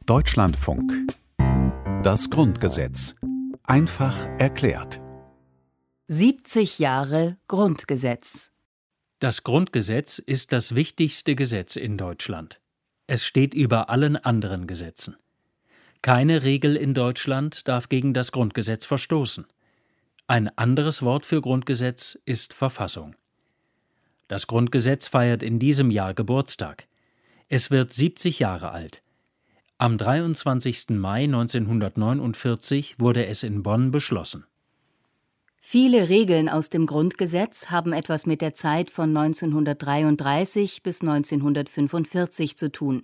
Deutschlandfunk. Das Grundgesetz. Einfach erklärt. 70 Jahre Grundgesetz. Das Grundgesetz ist das wichtigste Gesetz in Deutschland. Es steht über allen anderen Gesetzen. Keine Regel in Deutschland darf gegen das Grundgesetz verstoßen. Ein anderes Wort für Grundgesetz ist Verfassung. Das Grundgesetz feiert in diesem Jahr Geburtstag. Es wird 70 Jahre alt. Am 23. Mai 1949 wurde es in Bonn beschlossen. Viele Regeln aus dem Grundgesetz haben etwas mit der Zeit von 1933 bis 1945 zu tun.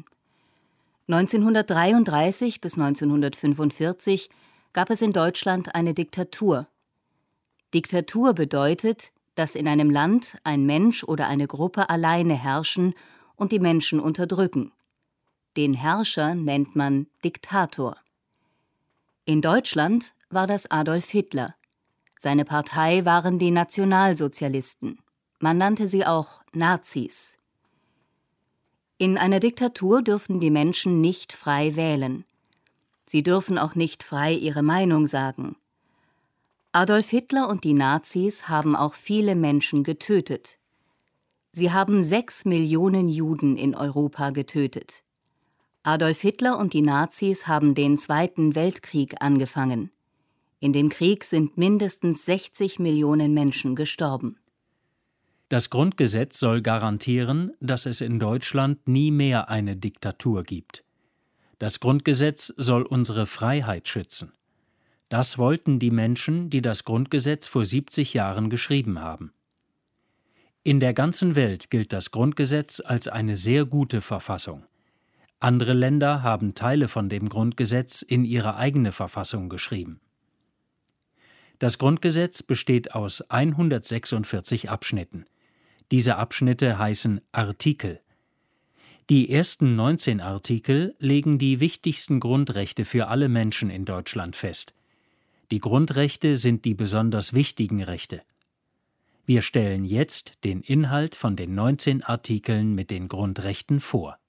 1933 bis 1945 gab es in Deutschland eine Diktatur. Diktatur bedeutet, dass in einem Land ein Mensch oder eine Gruppe alleine herrschen und die Menschen unterdrücken. Den Herrscher nennt man Diktator. In Deutschland war das Adolf Hitler. Seine Partei waren die Nationalsozialisten. Man nannte sie auch Nazis. In einer Diktatur dürfen die Menschen nicht frei wählen. Sie dürfen auch nicht frei ihre Meinung sagen. Adolf Hitler und die Nazis haben auch viele Menschen getötet. Sie haben 6 Millionen Juden in Europa getötet. Adolf Hitler und die Nazis haben den Zweiten Weltkrieg angefangen. In dem Krieg sind mindestens 60 Millionen Menschen gestorben. Das Grundgesetz soll garantieren, dass es in Deutschland nie mehr eine Diktatur gibt. Das Grundgesetz soll unsere Freiheit schützen. Das wollten die Menschen, die das Grundgesetz vor 70 Jahren geschrieben haben. In der ganzen Welt gilt das Grundgesetz als eine sehr gute Verfassung. Andere Länder haben Teile von dem Grundgesetz in ihre eigene Verfassung geschrieben. Das Grundgesetz besteht aus 146 Abschnitten. Diese Abschnitte heißen Artikel. Die ersten 19 Artikel legen die wichtigsten Grundrechte für alle Menschen in Deutschland fest. Die Grundrechte sind die besonders wichtigen Rechte. Wir stellen jetzt den Inhalt von den 19 Artikeln mit den Grundrechten vor.